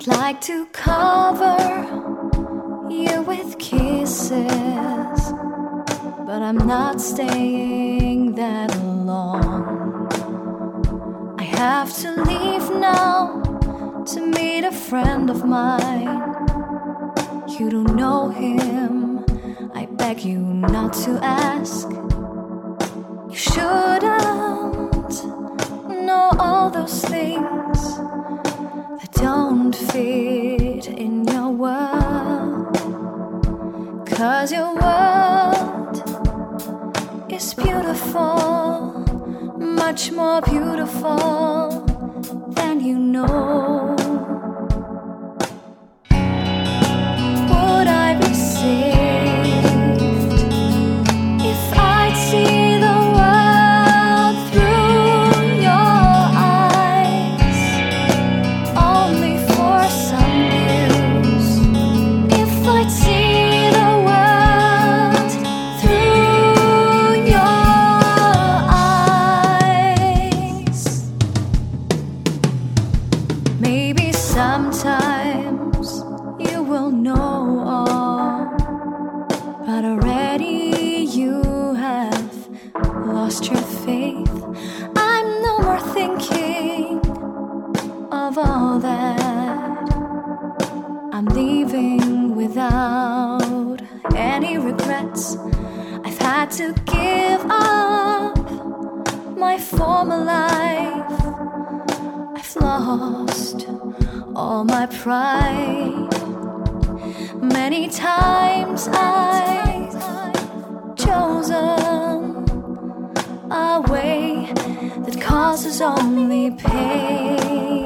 I'd like to cover you with kisses, but I'm not staying that long. I have to leave now to meet a friend of mine. You don't know him, I beg you not to ask. You shouldn't know all those things that don't fit in your world, 'cause your world is beautiful, much more beautiful than you know. Would I be saved if I'd see the world through your eyes, only for some years? If I'd see the world through your eyes, maybe sometimes you will know all, but already you have lost your faith. I'm no more thinking of all that. I'm leaving without any regrets. I've had to give up my former life. I've lost all my pride. Many times I've chosen a way that causes only pain.